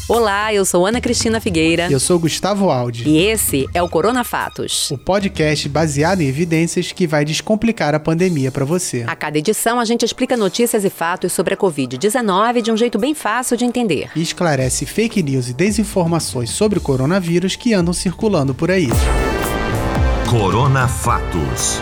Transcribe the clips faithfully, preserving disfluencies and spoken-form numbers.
Olá, eu sou Ana Cristina Figueira. E eu sou Gustavo Aldi. E esse é o Corona Fatos, o podcast baseado em evidências que vai descomplicar a pandemia para você. A cada edição, a gente explica notícias e fatos sobre a covid dezenove de um jeito bem fácil de entender. E esclarece fake news e desinformações sobre o coronavírus que andam circulando por aí. Corona Fatos.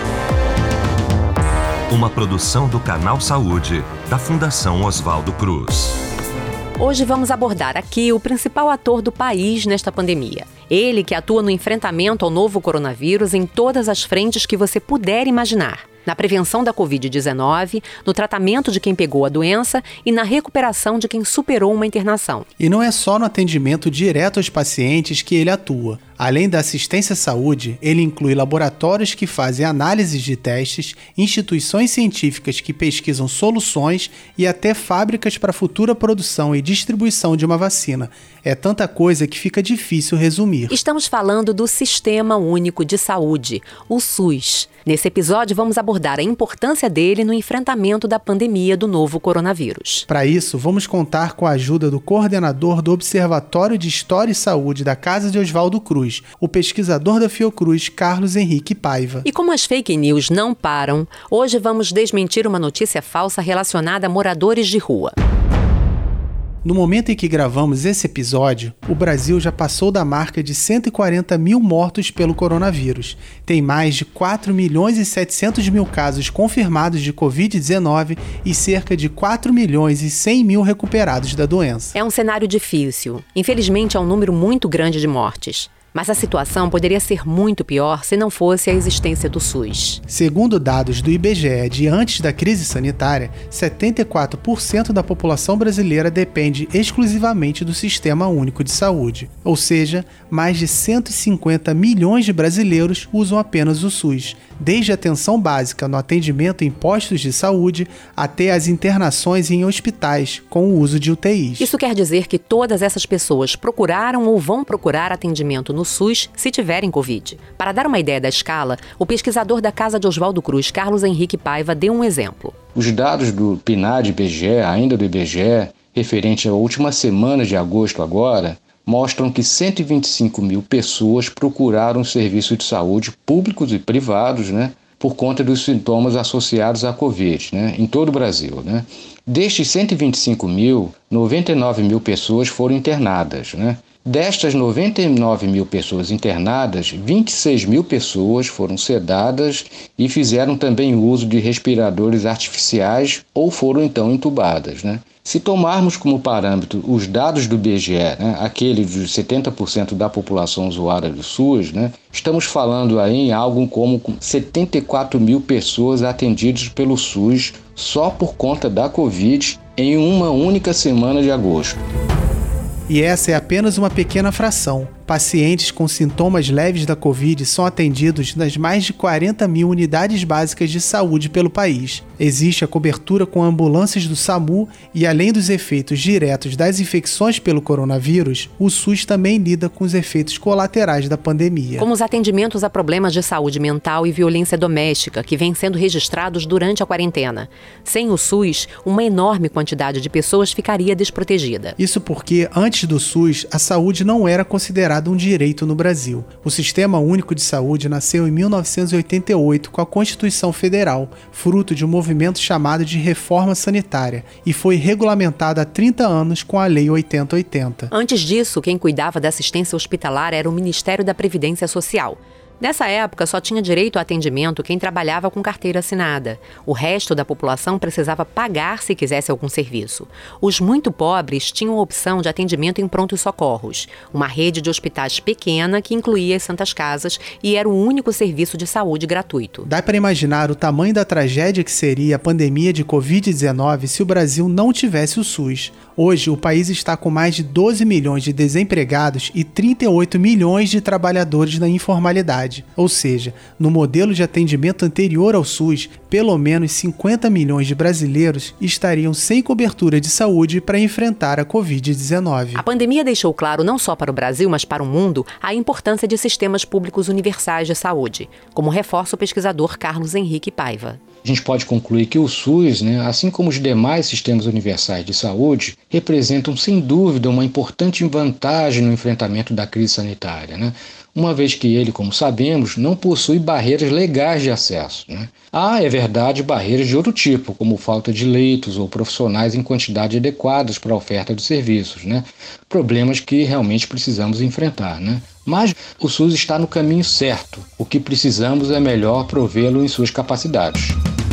Uma produção do Canal Saúde, da Fundação Oswaldo Cruz. Hoje vamos abordar aqui o principal ator do país nesta pandemia. Ele que atua no enfrentamento ao novo coronavírus em todas as frentes que você puder imaginar. Na prevenção da covid dezenove, no tratamento de quem pegou a doença e na recuperação de quem superou uma internação. E não é só no atendimento direto aos pacientes que ele atua. Além da assistência à saúde, ele inclui laboratórios que fazem análises de testes, instituições científicas que pesquisam soluções e até fábricas para futura produção e distribuição de uma vacina. É tanta coisa que fica difícil resumir. Estamos falando do Sistema Único de Saúde, o SUS. Nesse episódio, vamos abordar a importância dele no enfrentamento da pandemia do novo coronavírus. Para isso, vamos contar com a ajuda do coordenador do Observatório de História e Saúde da Casa de Oswaldo Cruz, o pesquisador da Fiocruz, Carlos Henrique Paiva. E como as fake news não param, hoje vamos desmentir uma notícia falsa relacionada a moradores de rua. No momento em que gravamos esse episódio, o Brasil já passou da marca de cento e quarenta mil mortos pelo coronavírus. Tem mais de quatro milhões e setecentos mil casos confirmados de covid dezenove e cerca de quatro milhões e cem mil recuperados da doença. É um cenário difícil. Infelizmente, é um número muito grande de mortes. Mas a situação poderia ser muito pior se não fosse a existência do SUS. Segundo dados do I B G E de antes da crise sanitária, setenta e quatro por cento da população brasileira depende exclusivamente do Sistema Único de Saúde. Ou seja, mais de cento e cinquenta milhões de brasileiros usam apenas o SUS, desde a atenção básica no atendimento em postos de saúde até as internações em hospitais com o uso de U T Is. Isso quer dizer que todas essas pessoas procuraram ou vão procurar atendimento no SUS se tiverem Covid. Para dar uma ideia da escala, o pesquisador da Casa de Oswaldo Cruz, Carlos Henrique Paiva, deu um exemplo. Os dados do PNAD I B G E, ainda do I B G E, referente à última semana de agosto agora, mostram que cento e vinte e cinco mil pessoas procuraram serviços de saúde públicos e privados, né, por conta dos sintomas associados à Covid, né, em todo o Brasil, né. Destes cento e vinte e cinco mil, noventa e nove mil pessoas foram internadas, né. Destas noventa e nove mil pessoas internadas, vinte e seis mil pessoas foram sedadas e fizeram também uso de respiradores artificiais ou foram então entubadas, né? Se tomarmos como parâmetro os dados do I B G E, né, aquele de setenta por cento da população usuária do SUS, né, estamos falando aí em algo como setenta e quatro mil pessoas atendidas pelo SUS só por conta da Covid em uma única semana de agosto. E essa é apenas uma pequena fração. Pacientes com sintomas leves da Covid são atendidos nas mais de quarenta mil unidades básicas de saúde pelo país. Existe a cobertura com ambulâncias do SAMU e, além dos efeitos diretos das infecções pelo coronavírus, o SUS também lida com os efeitos colaterais da pandemia. Como os atendimentos a problemas de saúde mental e violência doméstica, que vêm sendo registrados durante a quarentena. Sem o SUS, uma enorme quantidade de pessoas ficaria desprotegida. Isso porque, antes do SUS, a saúde não era considerada um direito no Brasil. O Sistema Único de Saúde nasceu em mil novecentos e oitenta e oito com a Constituição Federal, fruto de um movimento chamado de Reforma Sanitária, e foi regulamentado há trinta anos com a Lei oitenta oitenta. Antes disso, quem cuidava da assistência hospitalar era o Ministério da Previdência Social. Nessa época, só tinha direito a atendimento quem trabalhava com carteira assinada. O resto da população precisava pagar se quisesse algum serviço. Os muito pobres tinham a opção de atendimento em prontos socorros, uma rede de hospitais pequena que incluía as Santas Casas e era o único serviço de saúde gratuito. Dá para imaginar o tamanho da tragédia que seria a pandemia de covid dezenove se o Brasil não tivesse o SUS. Hoje, o país está com mais de doze milhões de desempregados e trinta e oito milhões de trabalhadores na informalidade. Ou seja, no modelo de atendimento anterior ao SUS, pelo menos cinquenta milhões de brasileiros estariam sem cobertura de saúde para enfrentar a covid dezenove. A pandemia deixou claro não só para o Brasil, mas para o mundo, a importância de sistemas públicos universais de saúde, como reforça o pesquisador Carlos Henrique Paiva. a gente pode concluir que o SUS, né, assim como os demais sistemas universais de saúde, representam sem dúvida uma importante vantagem no enfrentamento da crise sanitária, né? Uma vez que ele, como sabemos, não possui barreiras legais de acesso, né? Há, é verdade, barreiras de outro tipo, como falta de leitos ou profissionais em quantidade adequadas para a oferta de serviços, né? Problemas que realmente precisamos enfrentar, né? Mas o SUS está no caminho certo. O que precisamos é melhor provê-lo em suas capacidades.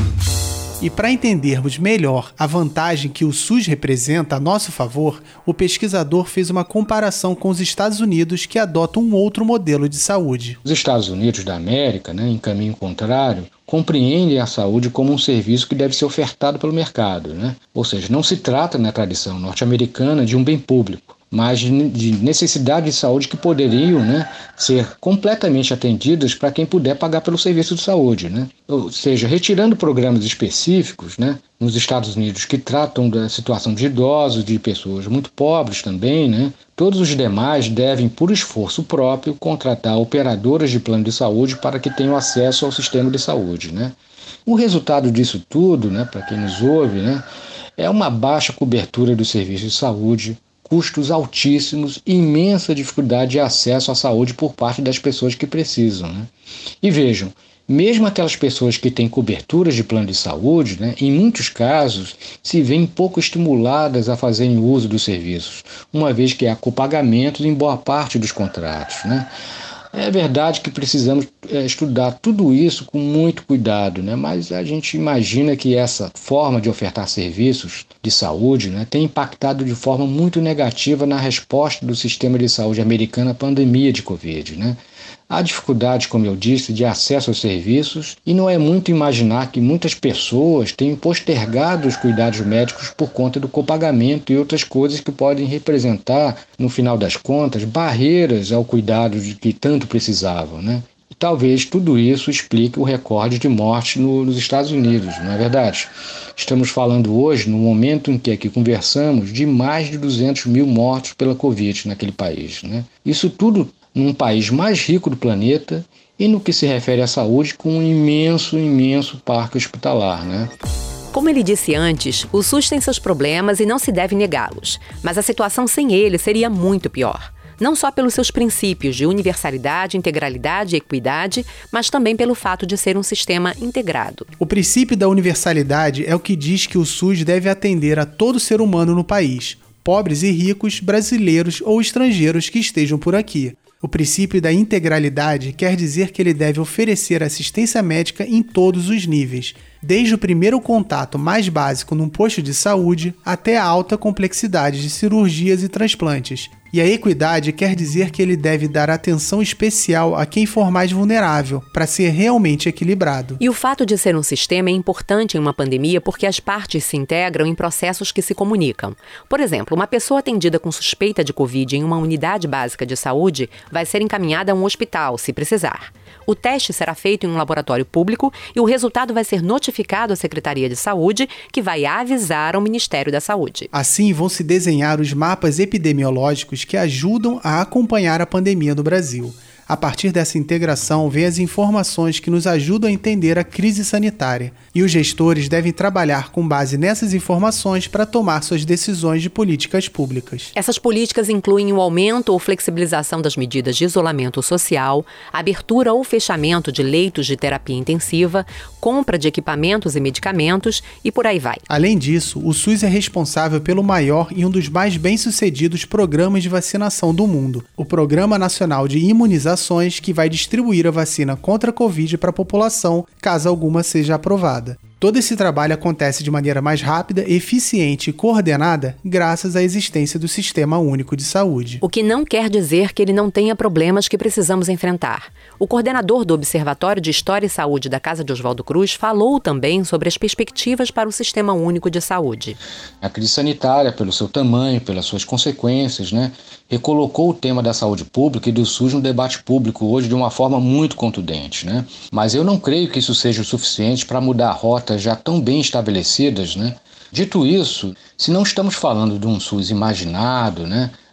E para entendermos melhor a vantagem que o SUS representa a nosso favor, o pesquisador fez uma comparação com os Estados Unidos, que adotam um outro modelo de saúde. Os Estados Unidos da América, né, em caminho contrário, compreendem a saúde como um serviço que deve ser ofertado pelo mercado, né? Ou seja, não se trata, na tradição norte-americana, de um bem público, mas de necessidade de saúde que poderiam, né, ser completamente atendidas para quem puder pagar pelo serviço de saúde, né? Ou seja, retirando programas específicos, né, nos Estados Unidos que tratam da situação de idosos, de pessoas muito pobres também, né, todos os demais devem, por esforço próprio, contratar operadoras de plano de saúde para que tenham acesso ao sistema de saúde, né? O resultado disso tudo, né, para quem nos ouve, né, é uma baixa cobertura dos serviços de saúde, custos altíssimos e imensa dificuldade de acesso à saúde por parte das pessoas que precisam, né? E vejam, mesmo aquelas pessoas que têm coberturas de plano de saúde, né, em muitos casos, se veem pouco estimuladas a fazerem uso dos serviços, uma vez que há copagamentos em boa parte dos contratos, né? É verdade que precisamos é, estudar tudo isso com muito cuidado, né? Mas a gente imagina que essa forma de ofertar serviços de saúde, né, tem impactado de forma muito negativa na resposta do sistema de saúde americano à pandemia de Covid, né? Há dificuldade, como eu disse, de acesso aos serviços e não é muito imaginar que muitas pessoas tenham postergado os cuidados médicos por conta do copagamento e outras coisas que podem representar, no final das contas, barreiras ao cuidado de que tanto precisavam, né? E talvez tudo isso explique o recorde de mortes no, nos Estados Unidos, não é verdade? Estamos falando hoje, no momento em que aqui conversamos, de mais de duzentos mil mortos pela Covid naquele país, né? Isso tudo num país mais rico do planeta e no que se refere à saúde com um imenso, imenso parque hospitalar, né? Como ele disse antes, o SUS tem seus problemas e não se deve negá-los, mas a situação sem ele seria muito pior. Não só pelos seus princípios de universalidade, integralidade e equidade, mas também pelo fato de ser um sistema integrado. O princípio da universalidade é o que diz que o SUS deve atender a todo ser humano no país, pobres e ricos, brasileiros ou estrangeiros que estejam por aqui. O princípio da integralidade quer dizer que ele deve oferecer assistência médica em todos os níveis, desde o primeiro contato mais básico num posto de saúde até a alta complexidade de cirurgias e transplantes. E a equidade quer dizer que ele deve dar atenção especial a quem for mais vulnerável, para ser realmente equilibrado. E o fato de ser um sistema é importante em uma pandemia porque as partes se integram em processos que se comunicam. Por exemplo, uma pessoa atendida com suspeita de Covid em uma unidade básica de saúde vai ser encaminhada a um hospital, se precisar. O teste será feito em um laboratório público e o resultado vai ser notificado à Secretaria de Saúde, que vai avisar ao Ministério da Saúde. Assim, vão se desenhar os mapas epidemiológicos que ajudam a acompanhar a pandemia no Brasil. A partir dessa integração, vêm as informações que nos ajudam a entender a crise sanitária. E os gestores devem trabalhar com base nessas informações para tomar suas decisões de políticas públicas. Essas políticas incluem o aumento ou flexibilização das medidas de isolamento social, abertura ou fechamento de leitos de terapia intensiva, compra de equipamentos e medicamentos e por aí vai. Além disso, o SUS é responsável pelo maior e um dos mais bem-sucedidos programas de vacinação do mundo, o Programa Nacional de Imunização, que vai distribuir a vacina contra a Covid para a população, caso alguma seja aprovada. Todo esse trabalho acontece de maneira mais rápida, eficiente e coordenada graças à existência do Sistema Único de Saúde. O que não quer dizer que ele não tenha problemas que precisamos enfrentar. O coordenador do Observatório de História e Saúde da Casa de Oswaldo Cruz falou também sobre as perspectivas para o Sistema Único de Saúde. A crise sanitária, pelo seu tamanho, pelas suas consequências, né, recolocou o tema da saúde pública e do SUS no debate público hoje de uma forma muito contundente, né? Mas eu não creio que isso seja o suficiente para mudar a rota já tão bem estabelecidas, né? Dito isso, se não estamos falando de um SUS imaginado, né,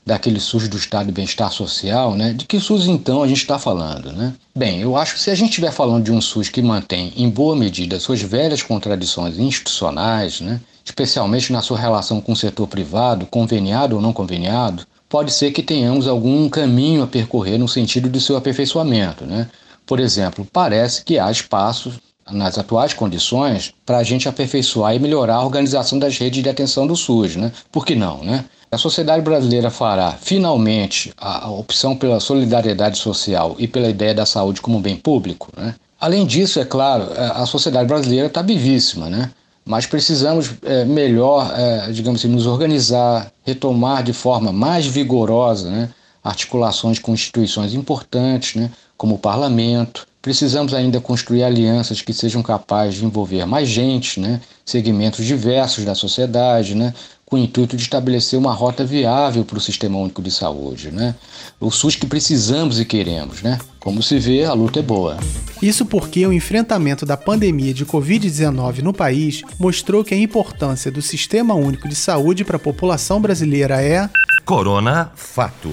daquele SUS do Estado de Bem-Estar Social, né? De que SUS então a gente está falando, né? Bem, eu acho que se a gente estiver falando de um SUS que mantém em boa medida suas velhas contradições institucionais, né? Especialmente na sua relação com o setor privado, conveniado ou não conveniado, pode ser que tenhamos algum caminho a percorrer no sentido do seu aperfeiçoamento, né? Por exemplo, parece que há espaço nas atuais condições para a gente aperfeiçoar e melhorar a organização das redes de atenção do SUS, né? Por que não, né? A sociedade brasileira fará, finalmente, a, a opção pela solidariedade social e pela ideia da saúde como um bem público, né? Além disso, é claro, a sociedade brasileira está vivíssima, né? Mas precisamos é, melhor, é, digamos assim, nos organizar, retomar de forma mais vigorosa, né, articulações com instituições importantes, né, como o parlamento. Precisamos ainda construir alianças que sejam capazes de envolver mais gente, né, segmentos diversos da sociedade, né, com o intuito de estabelecer uma rota viável para o Sistema Único de Saúde, né? O SUS que precisamos e queremos, né? Como se vê, a luta é boa. Isso porque o enfrentamento da pandemia de covid dezenove no país mostrou que a importância do Sistema Único de Saúde para a população brasileira é... Corona Fato.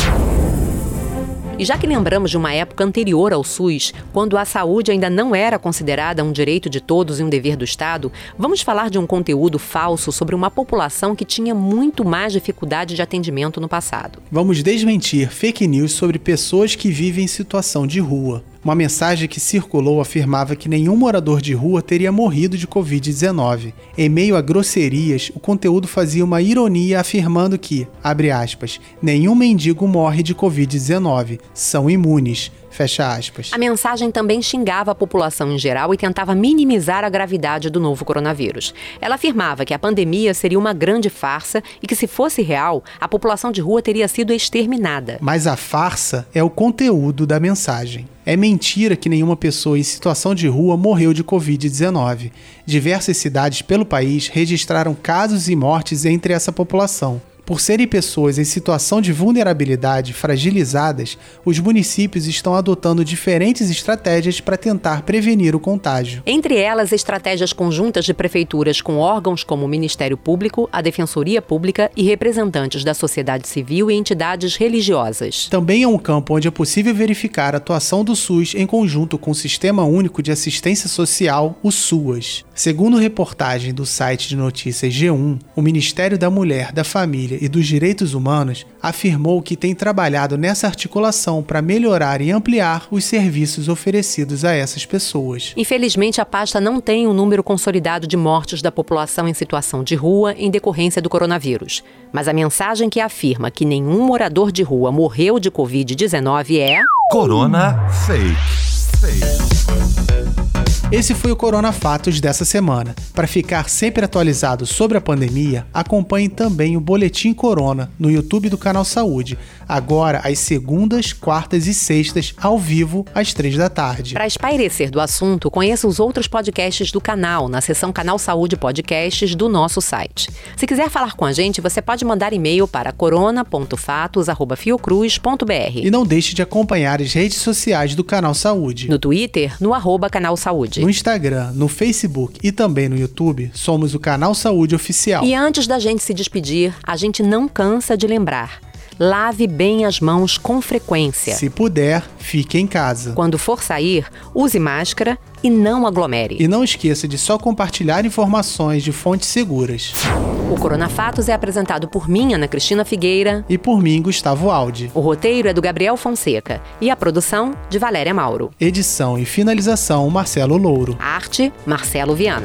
E já que lembramos de uma época anterior ao SUS, quando a saúde ainda não era considerada um direito de todos e um dever do Estado, vamos falar de um conteúdo falso sobre uma população que tinha muito mais dificuldade de atendimento no passado. Vamos desmentir fake news sobre pessoas que vivem em situação de rua. Uma mensagem que circulou afirmava que nenhum morador de rua teria morrido de covid dezenove. Em meio a grosserias, o conteúdo fazia uma ironia afirmando que, abre aspas, nenhum mendigo morre de covid dezenove, são imunes, fecha aspas. A mensagem também xingava a população em geral e tentava minimizar a gravidade do novo coronavírus. Ela afirmava que a pandemia seria uma grande farsa e que, se fosse real, a população de rua teria sido exterminada. Mas a farsa é o conteúdo da mensagem. É mentira que nenhuma pessoa em situação de rua morreu de covid dezenove. Diversas cidades pelo país registraram casos e mortes entre essa população. Por serem pessoas em situação de vulnerabilidade fragilizadas, os municípios estão adotando diferentes estratégias para tentar prevenir o contágio. Entre elas, estratégias conjuntas de prefeituras com órgãos como o Ministério Público, a Defensoria Pública e representantes da sociedade civil e entidades religiosas. Também é um campo onde é possível verificar a atuação do SUS em conjunto com o Sistema Único de Assistência Social, o SUAS. Segundo reportagem do site de notícias G um, o Ministério da Mulher, da Família e dos Direitos Humanos afirmou que tem trabalhado nessa articulação para melhorar e ampliar os serviços oferecidos a essas pessoas. Infelizmente, a pasta não tem um número consolidado de mortes da população em situação de rua em decorrência do coronavírus. Mas a mensagem que afirma que nenhum morador de rua morreu de covid dezenove é... Corona Fake. Fake. Esse foi o Corona Fatos dessa semana. Para ficar sempre atualizado sobre a pandemia, acompanhe também o Boletim Corona no YouTube do Canal Saúde, agora às segundas, quartas e sextas, ao vivo, às três da tarde. Para espairecer do assunto, conheça os outros podcasts do canal, na seção Canal Saúde Podcasts do nosso site. Se quiser falar com a gente, você pode mandar e-mail para corona ponto fatos arroba fiocruz ponto b r. E não deixe de acompanhar as redes sociais do Canal Saúde. No Twitter, no arroba Canal Saúde. No Instagram, no Facebook e também no YouTube, somos o Canal Saúde Oficial. E antes da gente se despedir, a gente não cansa de lembrar. Lave bem as mãos com frequência. Se puder, fique em casa. Quando for sair, use máscara e não aglomere. E não esqueça de só compartilhar informações de fontes seguras. O Corona Fatos é apresentado por mim, Ana Cristina Figueira. E por mim, Gustavo Aldi. O roteiro é do Gabriel Fonseca e a produção de Valéria Mauro. Edição e finalização, Marcelo Louro. Arte, Marcelo Viana.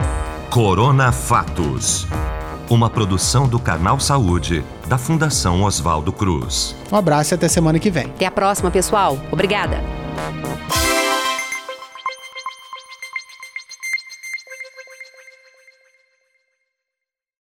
Corona Fatos. Uma produção do Canal Saúde, da Fundação Oswaldo Cruz. Um abraço e até semana que vem. Até a próxima, pessoal. Obrigada.